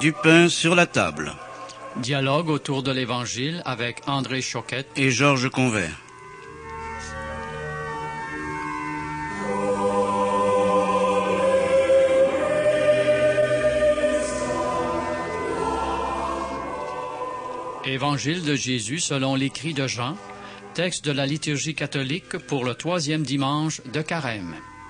du pain sur la table. Dialogue autour de l'Évangile avec André Choquette et Georges Convert. Évangile de Jésus selon l'écrit de Jean, texte de la liturgie catholique pour le 3e dimanche de Carême.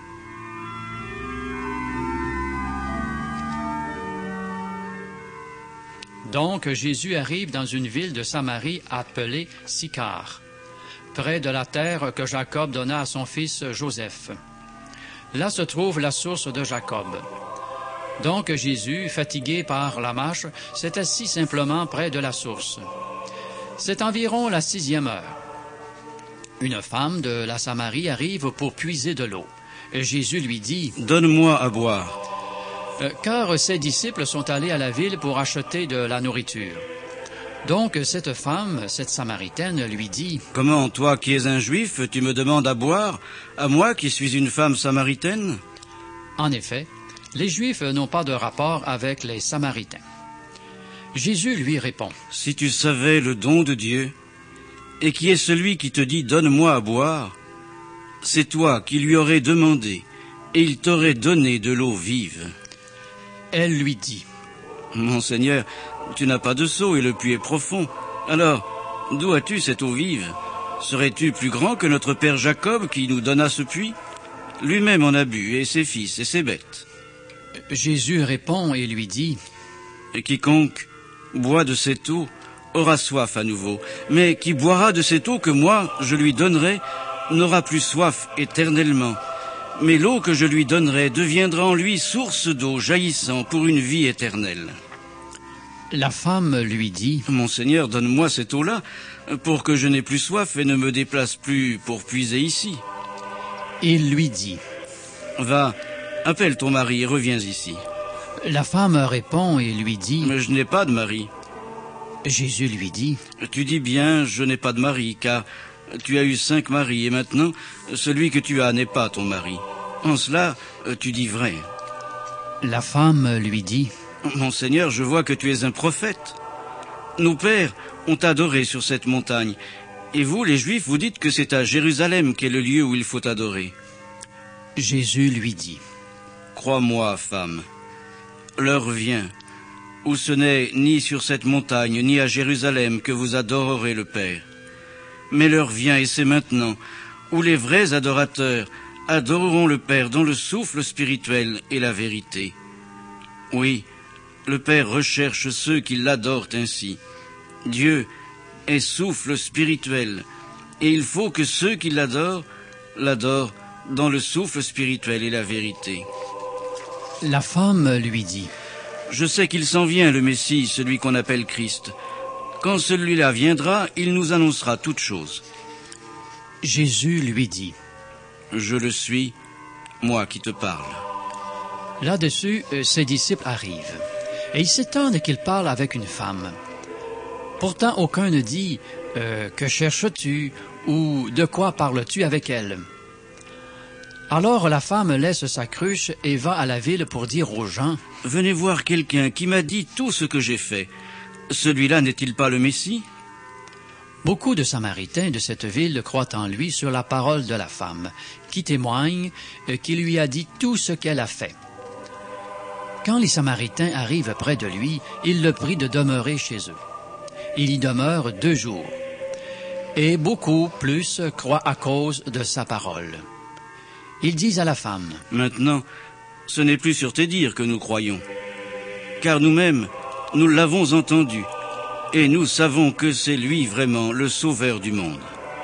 Donc Jésus arrive dans une ville de Samarie appelée Sychar, près de la terre que Jacob donna à son fils Joseph. Là se trouve la source de Jacob. Donc Jésus, fatigué par la marche, s'est assis simplement près de la source. C'est environ la 6e heure. Une femme de la Samarie arrive pour puiser de l'eau. Jésus lui dit « Donne-moi à boire. » Car ses disciples sont allés à la ville pour acheter de la nourriture. Donc cette femme, cette Samaritaine, lui dit « Comment, toi qui es un Juif, tu me demandes à boire, à moi qui suis une femme samaritaine ?» En effet, les Juifs n'ont pas de rapport avec les Samaritains. Jésus lui répond « Si tu savais le don de Dieu, et qui est celui qui te dit « Donne-moi à boire », c'est toi qui lui aurais demandé, et il t'aurait donné de l'eau vive. » Elle lui dit « Mon Seigneur, tu n'as pas de seau et le puits est profond. Alors, d'où as-tu cette eau vive? Serais-tu plus grand que notre père Jacob qui nous donna ce puits? Lui-même en a bu, et ses fils et ses bêtes. » Jésus répond et lui dit « Quiconque boit de cette eau aura soif à nouveau, mais qui boira de cette eau que moi je lui donnerai n'aura plus soif éternellement. Mais l'eau que je lui donnerai deviendra en lui source d'eau jaillissant pour une vie éternelle. » La femme lui dit « Mon Seigneur, donne-moi cette eau-là, pour que je n'ai plus soif et ne me déplace plus pour puiser ici. » Il lui dit « Va, appelle ton mari et reviens ici. » La femme répond et lui dit « Mais je n'ai pas de mari. » Jésus lui dit « Tu dis bien, je n'ai pas de mari, car tu as eu 5 maris, et maintenant, celui que tu as n'est pas ton mari. En cela, tu dis vrai. » La femme lui dit « Mon Seigneur, je vois que tu es un prophète. Nos pères ont adoré sur cette montagne, et vous, les Juifs, vous dites que c'est à Jérusalem qu'est le lieu où il faut adorer. » Jésus lui dit « Crois-moi, femme, l'heure vient où ce n'est ni sur cette montagne, ni à Jérusalem que vous adorerez le Père. Mais l'heure vient, et c'est maintenant, où les vrais adorateurs adoreront le Père dans le souffle spirituel et la vérité. Oui, le Père recherche ceux qui l'adorent ainsi. Dieu est souffle spirituel, et il faut que ceux qui l'adorent dans le souffle spirituel et la vérité. » La femme lui dit « Je sais qu'il s'en vient, le Messie, celui qu'on appelle Christ. Quand celui-là viendra, il nous annoncera toutes choses. » Jésus lui dit « Je le suis, moi qui te parle. » Là-dessus, ses disciples arrivent, et ils s'étonnent qu'il parle avec une femme. Pourtant, aucun ne dit « Que cherches-tu » ou « De quoi parles-tu avec elle ?» Alors la femme laisse sa cruche et va à la ville pour dire aux gens « Venez voir quelqu'un qui m'a dit tout ce que j'ai fait. Celui-là n'est-il pas le Messie ?» Beaucoup de Samaritains de cette ville croient en lui sur la parole de la femme, qui témoigne qu'il lui a dit tout ce qu'elle a fait. Quand les Samaritains arrivent près de lui, il le prie de demeurer chez eux. Il y demeure 2 jours. Et beaucoup plus croient à cause de sa parole. Ils disent à la femme « Maintenant, ce n'est plus sur tes dires que nous croyons, car nous-mêmes, nous l'avons entendu, et nous savons que c'est lui vraiment le sauveur du monde. »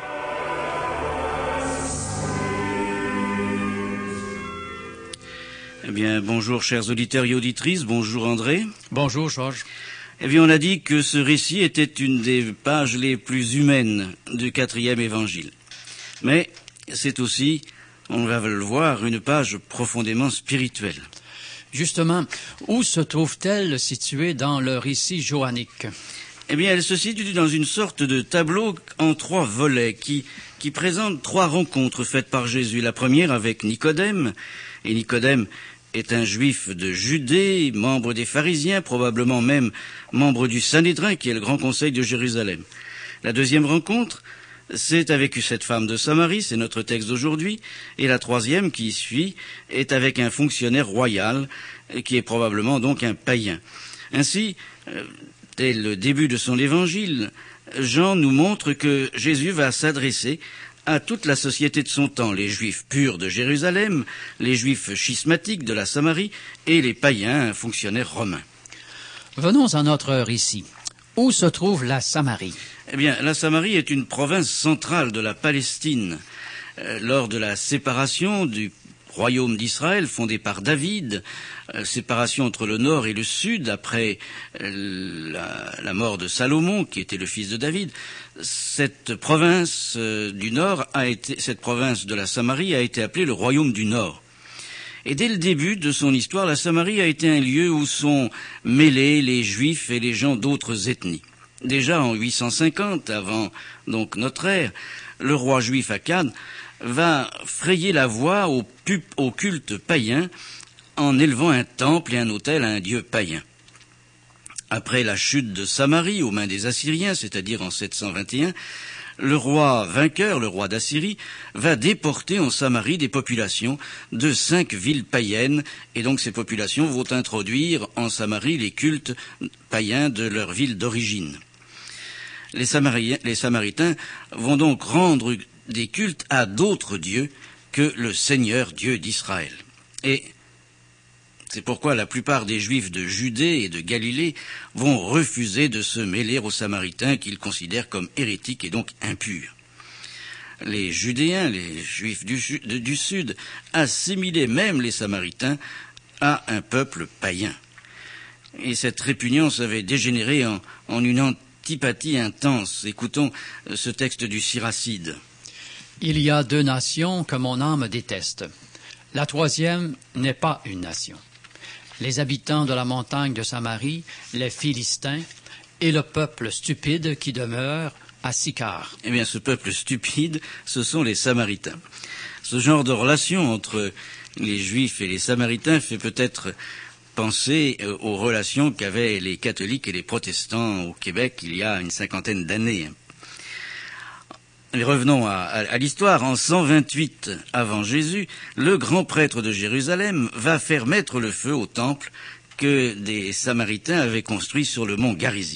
Eh bien, bonjour chers auditeurs et auditrices, bonjour André. Bonjour Georges. Eh bien, on a dit que ce récit était une des pages les plus humaines du 4e évangile. Mais c'est aussi, on va le voir, une page profondément spirituelle. Justement, où se trouve-t-elle située dans le récit johannique? Eh bien, elle se situe dans une sorte de tableau en 3 volets qui présente 3 rencontres faites par Jésus. La première avec Nicodème, et Nicodème est un juif de Judée, membre des pharisiens, probablement même membre du Sanhédrin, qui est le grand conseil de Jérusalem. La deuxième rencontre, c'est avec cette femme de Samarie, c'est notre texte d'aujourd'hui, et la troisième qui suit est avec un fonctionnaire royal, qui est probablement donc un païen. Ainsi, dès le début de son évangile, Jean nous montre que Jésus va s'adresser à toute la société de son temps, les Juifs purs de Jérusalem, les Juifs schismatiques de la Samarie et les païens fonctionnaires romains. Venons à notre heure ici. Où se trouve la Samarie? Eh bien, la Samarie est une province centrale de la Palestine. Lors de la séparation du royaume d'Israël fondé par David, séparation entre le nord et le sud après la mort de Salomon, qui était le fils de David, cette province du nord cette province de la Samarie a été appelée le royaume du nord. Et dès le début de son histoire, la Samarie a été un lieu où sont mêlés les Juifs et les gens d'autres ethnies. Déjà en 850, avant donc notre ère, le roi juif Akad va frayer la voie au culte païen en élevant un temple et un autel à un dieu païen. Après la chute de Samarie aux mains des Assyriens, c'est-à-dire en 721, le roi vainqueur, le roi d'Assyrie, va déporter en Samarie des populations de 5 villes païennes, et donc ces populations vont introduire en Samarie les cultes païens de leur ville d'origine. Les Samaritains vont donc rendre des cultes à d'autres dieux que le Seigneur Dieu d'Israël. Et c'est pourquoi la plupart des Juifs de Judée et de Galilée vont refuser de se mêler aux Samaritains qu'ils considèrent comme hérétiques et donc impurs. Les Judéens, les Juifs du Sud, assimilaient même les Samaritains à un peuple païen. Et cette répugnance avait dégénéré en une antipathie intense. Écoutons ce texte du Siracide. Il y a 2 nations que mon âme déteste. La troisième n'est pas une nation. Les habitants de la montagne de Samarie, les Philistins, et le peuple stupide qui demeure à Sychar. Eh bien, ce peuple stupide, ce sont les Samaritains. Ce genre de relation entre les Juifs et les Samaritains fait peut-être penser aux relations qu'avaient les catholiques et les protestants au Québec il y a une 50aine d'années. Mais revenons à l'histoire. En 128 avant Jésus, le grand prêtre de Jérusalem va faire mettre le feu au temple que des Samaritains avaient construit sur le mont Garizim.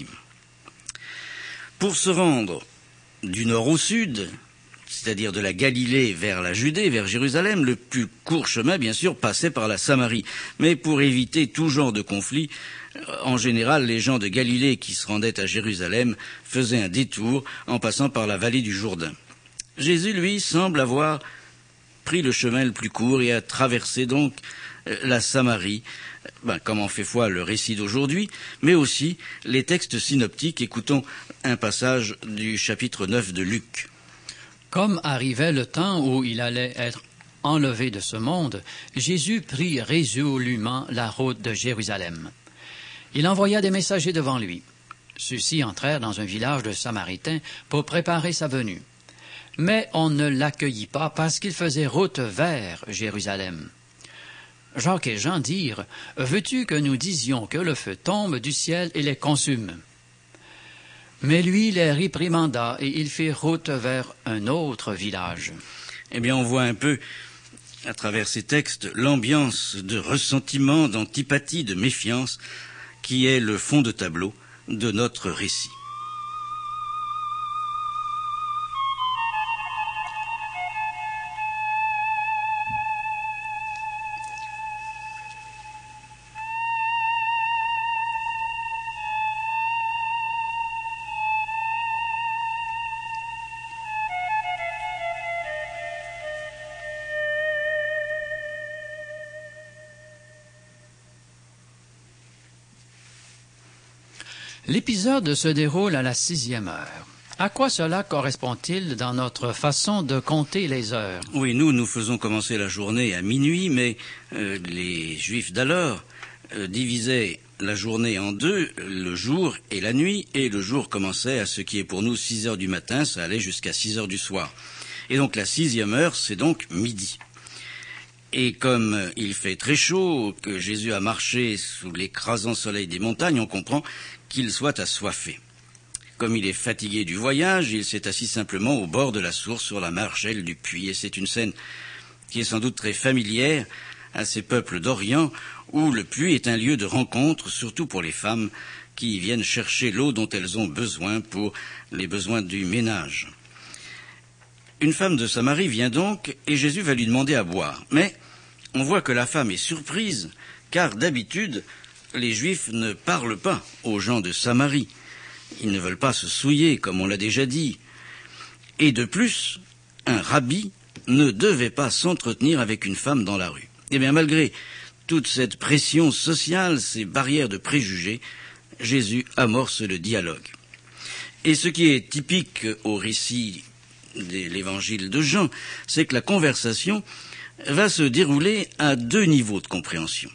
Pour se rendre du nord au sud, c'est-à-dire de la Galilée vers la Judée, vers Jérusalem, le plus court chemin, bien sûr, passait par la Samarie. Mais pour éviter tout genre de conflit, en général, les gens de Galilée qui se rendaient à Jérusalem faisaient un détour en passant par la vallée du Jourdain. Jésus, lui, semble avoir pris le chemin le plus court et a traversé donc la Samarie, comme en fait foi le récit d'aujourd'hui, mais aussi les textes synoptiques. Écoutons un passage du chapitre 9 de Luc. Comme arrivait le temps où il allait être enlevé de ce monde, Jésus prit résolument la route de Jérusalem. Il envoya des messagers devant lui. Ceux-ci entrèrent dans un village de Samaritains pour préparer sa venue. Mais on ne l'accueillit pas parce qu'il faisait route vers Jérusalem. Jacques et Jean dirent, « Veux-tu que nous disions que le feu tombe du ciel et les consume ?» Mais lui les réprimanda et il fit route vers un autre village. Eh bien, on voit un peu, à travers ces textes, l'ambiance de ressentiment, d'antipathie, de méfiance, qui est le fond de tableau de notre récit. L'épisode se déroule à la 6e heure. À quoi cela correspond-il dans notre façon de compter les heures? Oui, nous faisons commencer la journée à minuit, mais les Juifs d'alors divisaient la journée en deux, le jour et la nuit, et le jour commençait à ce qui est pour nous 6 heures du matin, ça allait jusqu'à 6 heures du soir. Et donc la 6e heure, c'est donc midi. Et comme il fait très chaud, que Jésus a marché sous l'écrasant soleil des montagnes, on comprend qu'il soit assoiffé. Comme il est fatigué du voyage, il s'est assis simplement au bord de la source sur la margelle du puits. Et c'est une scène qui est sans doute très familière à ces peuples d'Orient, où le puits est un lieu de rencontre, surtout pour les femmes qui viennent chercher l'eau dont elles ont besoin pour les besoins du ménage. Une femme de Samarie vient donc, et Jésus va lui demander à boire. Mais on voit que la femme est surprise, car d'habitude, les Juifs ne parlent pas aux gens de Samarie. Ils ne veulent pas se souiller, comme on l'a déjà dit. Et de plus, un rabbi ne devait pas s'entretenir avec une femme dans la rue. Eh bien, malgré toute cette pression sociale, ces barrières de préjugés, Jésus amorce le dialogue. Et ce qui est typique au récit de l'évangile de Jean, c'est que la conversation va se dérouler à 2 niveaux de compréhension.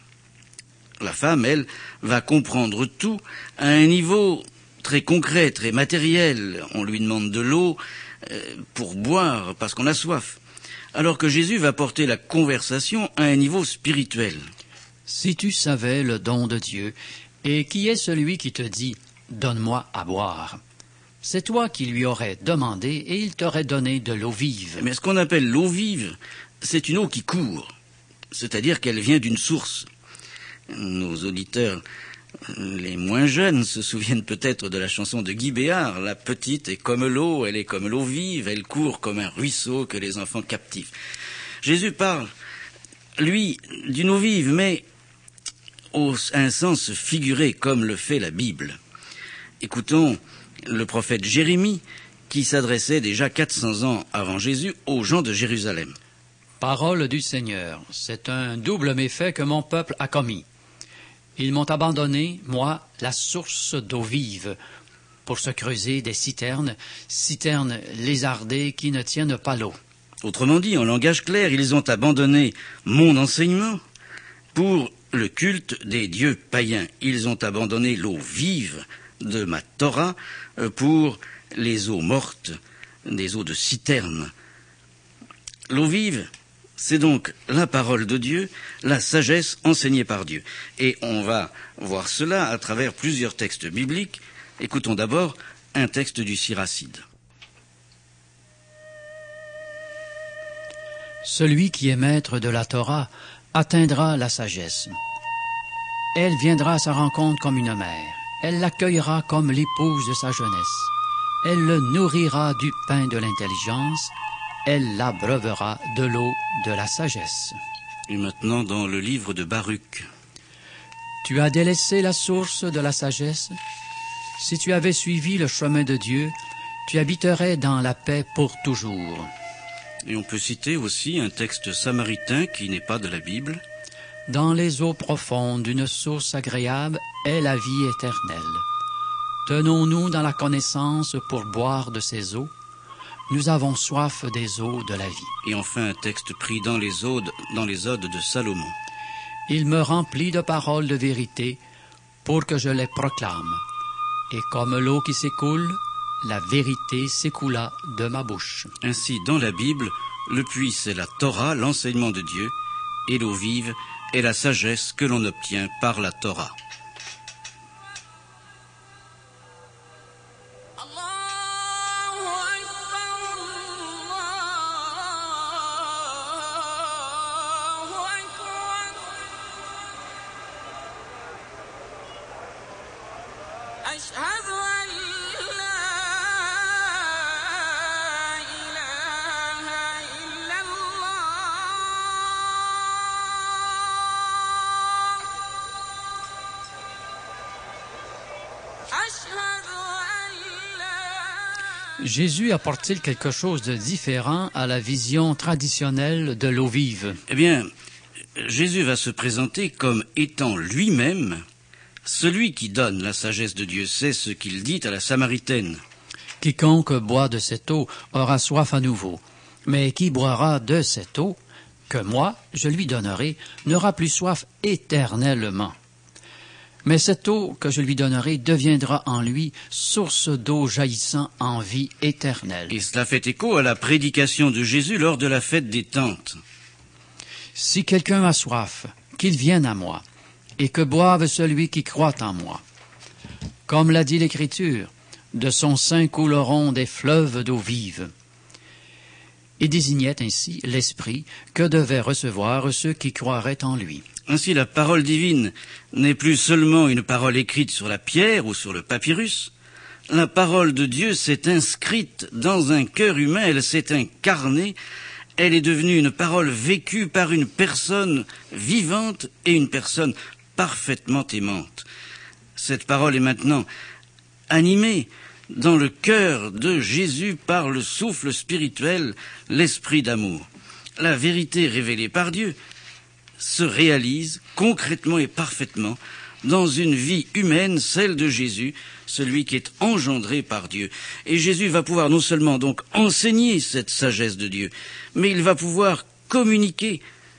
La femme, elle, va comprendre tout à un niveau très concret, très matériel. On lui demande de l'eau pour boire parce qu'on a soif. Alors que Jésus va porter la conversation à un niveau spirituel. Si tu savais le don de Dieu, et qui est celui qui te dit « Donne-moi à boire », c'est toi qui lui aurais demandé et il t'aurait donné de l'eau vive. Mais ce qu'on appelle l'eau vive, c'est une eau qui court, c'est-à-dire qu'elle vient d'une source. Nos auditeurs les moins jeunes se souviennent peut-être de la chanson de Guy Béard. La petite est comme l'eau, elle est comme l'eau vive, elle court comme un ruisseau que les enfants captivent. Jésus parle, lui, d'une eau vive, mais au un sens figuré comme le fait la Bible. Écoutons le prophète Jérémie qui s'adressait déjà 400 ans avant Jésus aux gens de Jérusalem. Parole du Seigneur, c'est un double méfait que mon peuple a commis. Ils m'ont abandonné, moi, la source d'eau vive, pour se creuser des citernes lézardées qui ne tiennent pas l'eau. Autrement dit, en langage clair, ils ont abandonné mon enseignement pour le culte des dieux païens. Ils ont abandonné l'eau vive de ma Torah pour les eaux mortes, des eaux de citerne. L'eau vive, c'est donc la parole de Dieu, la sagesse enseignée par Dieu. Et on va voir cela à travers plusieurs textes bibliques. Écoutons d'abord un texte du Siracide. Celui qui est maître de la Torah atteindra la sagesse. Elle viendra à sa rencontre comme une mère. Elle l'accueillera comme l'épouse de sa jeunesse. Elle le nourrira du pain de l'intelligence. Elle l'abreuvera de l'eau de la sagesse. Et maintenant dans le livre de Baruch. Tu as délaissé la source de la sagesse. Si tu avais suivi le chemin de Dieu, tu habiterais dans la paix pour toujours. Et on peut citer aussi un texte samaritain qui n'est pas de la Bible. Dans les eaux profondes d'une source agréable est la vie éternelle. Tenons-nous dans la connaissance pour boire de ces eaux. Nous avons soif des eaux de la vie. Et enfin un texte pris dans les odes de Salomon. Il me remplit de paroles de vérité pour que je les proclame. Et comme l'eau qui s'écoule, la vérité s'écoula de ma bouche. Ainsi, dans la Bible, le puits c'est la Torah, l'enseignement de Dieu, et l'eau vive est la sagesse que l'on obtient par la Torah. Jésus apporte-t-il quelque chose de différent à la vision traditionnelle de l'eau vive? Eh bien, Jésus va se présenter comme étant lui-même celui qui donne la sagesse de Dieu. C'est ce qu'il dit à la Samaritaine. Quiconque boit de cette eau aura soif à nouveau. Mais qui boira de cette eau que moi, je lui donnerai, n'aura plus soif éternellement. Mais cette eau que je lui donnerai deviendra en lui source d'eau jaillissant en vie éternelle. Et cela fait écho à la prédication de Jésus lors de la fête des tentes. Si quelqu'un a soif, qu'il vienne à moi, et que boive celui qui croit en moi. Comme l'a dit l'Écriture, de son sein couleront des fleuves d'eau vive. Il désignait ainsi l'Esprit que devaient recevoir ceux qui croiraient en lui. Ainsi, la parole divine n'est plus seulement une parole écrite sur la pierre ou sur le papyrus. La parole de Dieu s'est inscrite dans un cœur humain, elle s'est incarnée, elle est devenue une parole vécue par une personne vivante et une personne parfaitement aimante. Cette parole est maintenant animée dans le cœur de Jésus par le souffle spirituel, l'esprit d'amour. La vérité révélée par Dieu se réalise concrètement et parfaitement dans une vie humaine, celle de Jésus, celui qui est engendré par Dieu. Et Jésus va pouvoir non seulement donc enseigner cette sagesse de Dieu, mais il va pouvoir communiquer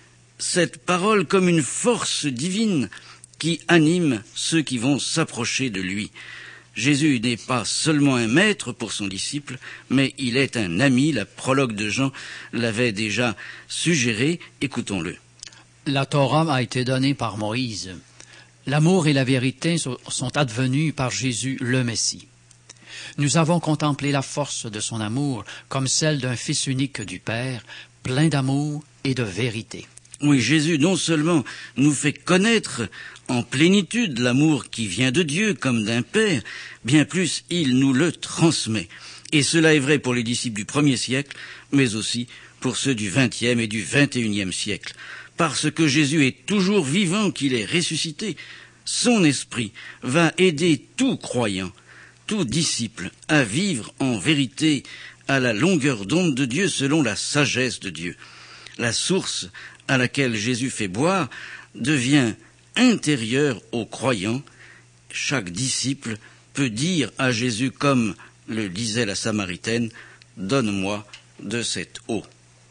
cette parole comme une force divine qui anime ceux qui vont s'approcher de lui. Jésus n'est pas seulement un maître pour son disciple, mais il est un ami. La prologue de Jean l'avait déjà suggéré. Écoutons-le. La Torah a été donnée par Moïse. L'amour et la vérité sont advenus par Jésus le Messie. Nous avons contemplé la force de son amour comme celle d'un Fils unique du Père, plein d'amour et de vérité. Oui, Jésus non seulement nous fait connaître en plénitude l'amour qui vient de Dieu comme d'un Père, bien plus il nous le transmet. Et cela est vrai pour les disciples du 1er siècle, mais aussi pour ceux du 20e et du 21e siècle. Parce que Jésus est toujours vivant, qu'il est ressuscité, son esprit va aider tout croyant, tout disciple à vivre en vérité à la longueur d'onde de Dieu selon la sagesse de Dieu. La source à laquelle Jésus fait boire devient intérieure aux croyants. Chaque disciple peut dire à Jésus, comme le disait la Samaritaine, « Donne-moi de cette eau ».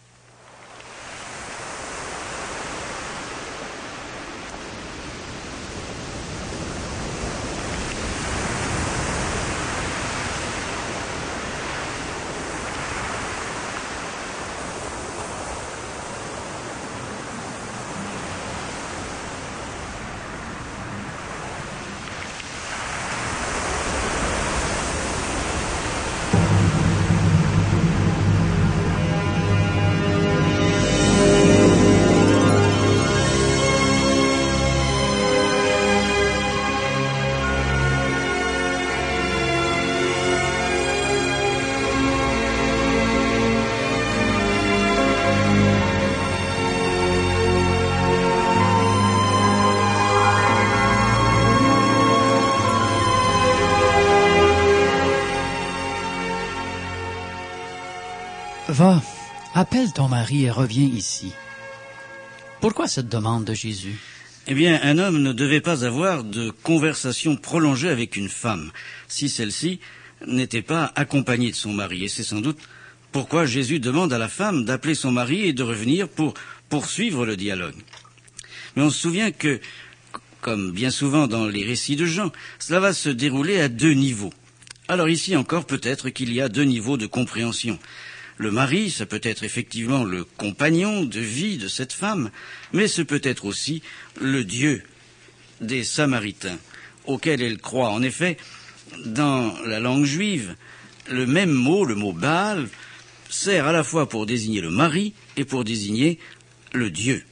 Va, appelle ton mari et reviens ici. Pourquoi cette demande de Jésus? Eh bien, un homme ne devait pas avoir de conversation prolongée avec une femme, si celle-ci n'était pas accompagnée de son mari. Et c'est sans doute pourquoi Jésus demande à la femme d'appeler son mari et de revenir pour poursuivre le dialogue. Mais on se souvient que, comme bien souvent dans les récits de Jean, cela va se dérouler à deux niveaux. Alors ici encore, peut-être qu'il y a deux niveaux de compréhension. Le mari, ça peut être effectivement le compagnon de vie de cette femme, mais ce peut être aussi le Dieu des Samaritains, auquel elle croit. En effet, dans la langue juive, le même mot, le mot Baal, sert à la fois pour désigner le mari et pour désigner le Dieu.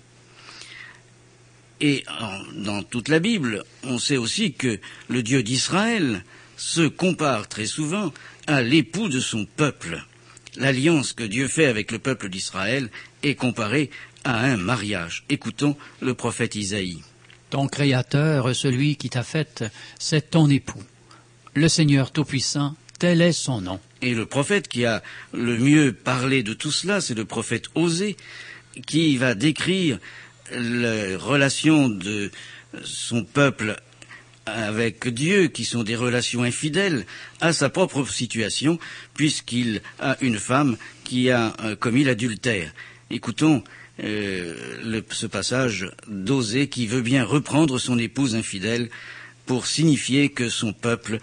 Et dans toute la Bible, on sait aussi que le Dieu d'Israël se compare très souvent à l'époux de son peuple. L'alliance que Dieu fait avec le peuple d'Israël est comparée à un mariage. Écoutons le prophète Isaïe. Ton Créateur, celui qui t'a faite, c'est ton époux. Le Seigneur Tout-Puissant, tel est son nom. Et le prophète qui a le mieux parlé de tout cela, c'est le prophète Osée, qui va décrire les relations de son peuple avec Dieu, qui sont des relations infidèles, à sa propre situation, puisqu'il a une femme qui a commis l'adultère. Écoutons ce passage d'Osée qui veut bien reprendre son épouse infidèle pour signifier que son peuple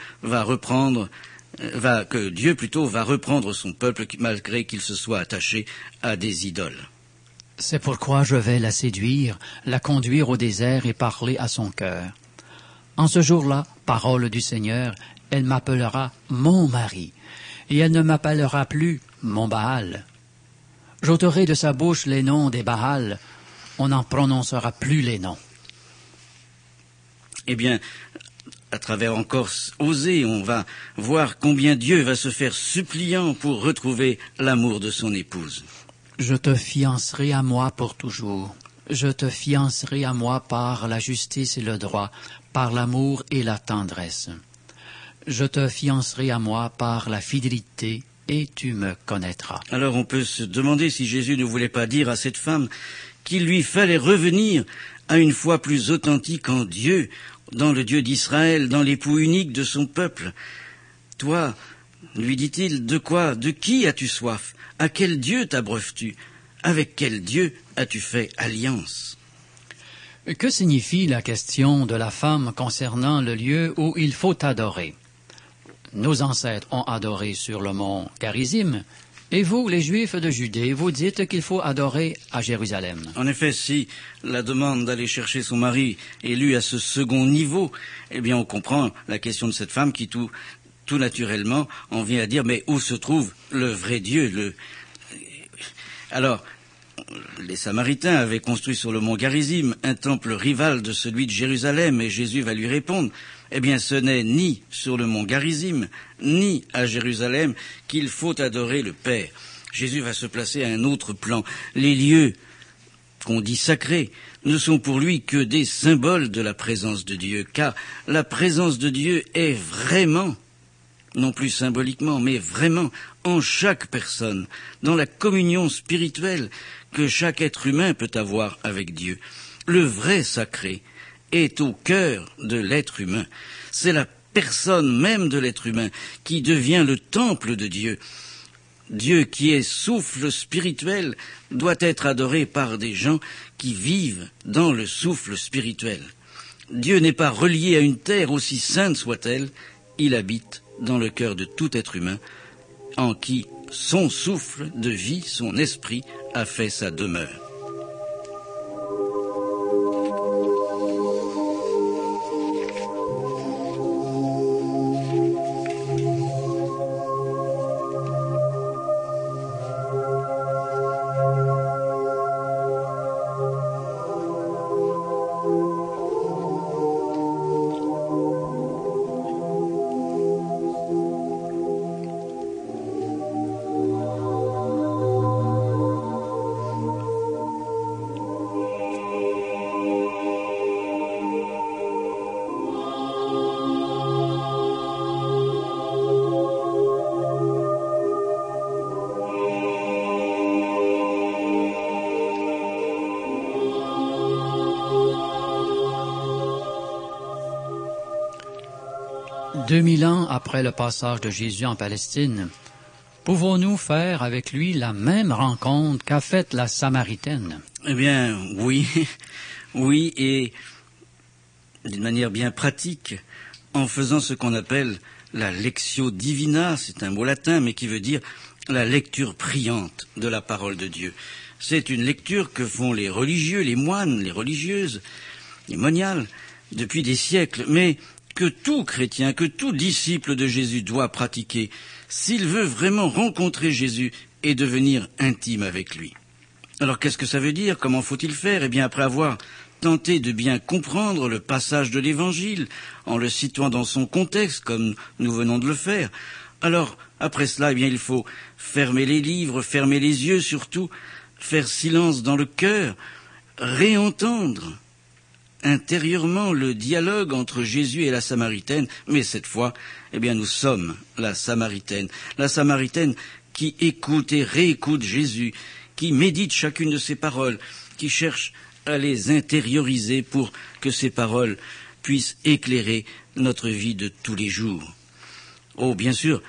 que Dieu plutôt va reprendre son peuple malgré qu'il se soit attaché à des idoles. C'est pourquoi je vais la séduire, la conduire au désert et parler à son cœur. En ce jour-là, parole du Seigneur, elle m'appellera mon mari, et elle ne m'appellera plus mon Baal. J'ôterai de sa bouche les noms des Baals, on n'en prononcera plus les noms. Eh bien, à travers encore Osée, on va voir combien Dieu va se faire suppliant pour retrouver l'amour de son épouse. Je te fiancerai à moi pour toujours. Je te fiancerai à moi par la justice et le droit, par l'amour et la tendresse. Je te fiancerai à moi par la fidélité, et tu me connaîtras. Alors on peut se demander si Jésus ne voulait pas dire à cette femme qu'il lui fallait revenir à une foi plus authentique en Dieu, dans le Dieu d'Israël, dans l'époux unique de son peuple. Toi, lui dit-il, de qui as-tu soif? À quel Dieu t'abreuves-tu? Avec quel Dieu as-tu fait alliance? Que signifie la question de la femme concernant le lieu où il faut adorer? Nos ancêtres ont adoré sur le mont Garizim, et vous, les Juifs de Judée, vous dites qu'il faut adorer à Jérusalem. En effet, si la demande d'aller chercher son mari est lue à ce second niveau, eh bien on comprend la question de cette femme qui tout naturellement en vient à dire, mais où se trouve le vrai Dieu? Alors, les Samaritains avaient construit sur le mont Garizim un temple rival de celui de Jérusalem, et Jésus va lui répondre, eh bien ce n'est ni sur le mont Garizim, ni à Jérusalem qu'il faut adorer le Père. Jésus va se placer à un autre plan. Les lieux qu'on dit sacrés ne sont pour lui que des symboles de la présence de Dieu, car la présence de Dieu est vraiment, non plus symboliquement, mais vraiment en chaque personne, dans la communion spirituelle que chaque être humain peut avoir avec Dieu. Le vrai sacré est au cœur de l'être humain. C'est la personne même de l'être humain qui devient le temple de Dieu. Dieu qui est souffle spirituel doit être adoré par des gens qui vivent dans le souffle spirituel. Dieu n'est pas relié à une terre aussi sainte soit-elle, il habite dans le cœur de tout être humain, en qui son souffle de vie, son esprit, a fait sa demeure. « 2000 ans après le passage de Jésus en Palestine, pouvons-nous faire avec lui la même rencontre qu'a faite la Samaritaine? » Eh bien, oui, oui, et d'une manière bien pratique, en faisant ce qu'on appelle la lectio divina, c'est un mot latin, mais qui veut dire la lecture priante de la parole de Dieu. C'est une lecture que font les religieux, les moines, les religieuses, les moniales, depuis des siècles, mais que tout chrétien, que tout disciple de Jésus doit pratiquer s'il veut vraiment rencontrer Jésus et devenir intime avec lui. Alors qu'est-ce que ça veut dire? Comment faut-il faire? Eh bien, après avoir tenté de bien comprendre le passage de l'Évangile, en le situant dans son contexte, comme nous venons de le faire, alors après cela, eh bien, il faut fermer les livres, fermer les yeux surtout, faire silence dans le cœur, réentendre intérieurement le dialogue entre Jésus et la Samaritaine, mais cette fois, eh bien, nous sommes la Samaritaine qui écoute et réécoute Jésus, qui médite chacune de ses paroles, qui cherche à les intérioriser pour que ces paroles puissent éclairer notre vie de tous les jours. Oh, bien sûr,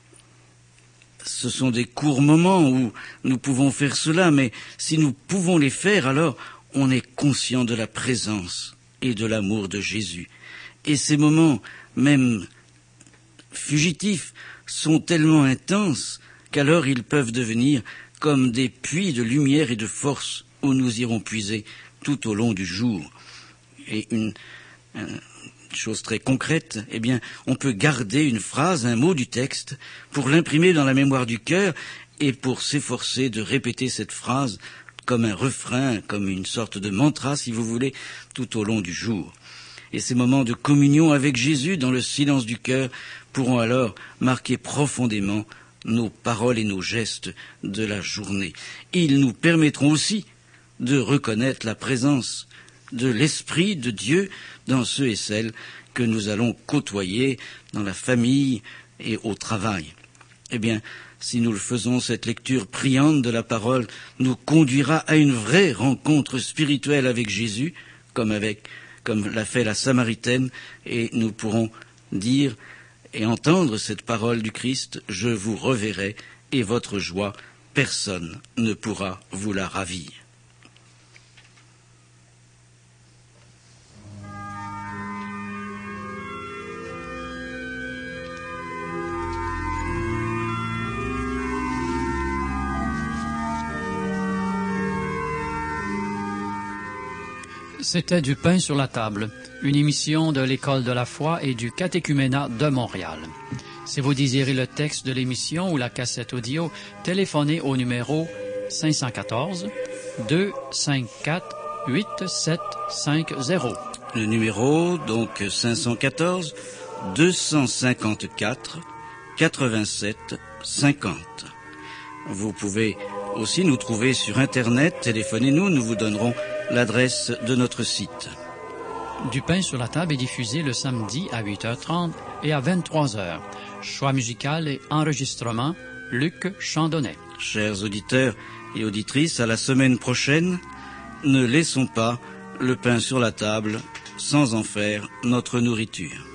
ce sont des courts moments où nous pouvons faire cela, mais si nous pouvons les faire, alors on est conscient de la présence et de l'amour de Jésus. Et ces moments, même fugitifs, sont tellement intenses qu'alors ils peuvent devenir comme des puits de lumière et de force où nous irons puiser tout au long du jour. Et une chose très concrète, eh bien, on peut garder une phrase, un mot du texte, pour l'imprimer dans la mémoire du cœur et pour s'efforcer de répéter cette phrase comme un refrain, comme une sorte de mantra, si vous voulez, tout au long du jour. Et ces moments de communion avec Jésus dans le silence du cœur pourront alors marquer profondément nos paroles et nos gestes de la journée. Ils nous permettront aussi de reconnaître la présence de l'Esprit de Dieu dans ceux et celles que nous allons côtoyer dans la famille et au travail. Eh bien, si nous le faisons, cette lecture priante de la parole nous conduira à une vraie rencontre spirituelle avec Jésus, comme l'a fait la Samaritaine, et nous pourrons dire et entendre cette parole du Christ, « Je vous reverrai, et votre joie, personne ne pourra vous la ravir. » C'était Du pain sur la table, une émission de l'École de la foi et du catéchuménat de Montréal. Si vous désirez le texte de l'émission ou la cassette audio, téléphonez au numéro 514 254 8750. Le numéro, donc 514 254 87 50. Vous pouvez aussi nous trouver sur Internet, téléphonez-nous, nous vous donnerons l'adresse de notre site. Du pain sur la table est diffusé le samedi à 8h30 et à 23h. Choix musical et enregistrement, Luc Chandonnet. Chers auditeurs et auditrices, à la semaine prochaine, ne laissons pas le pain sur la table sans en faire notre nourriture.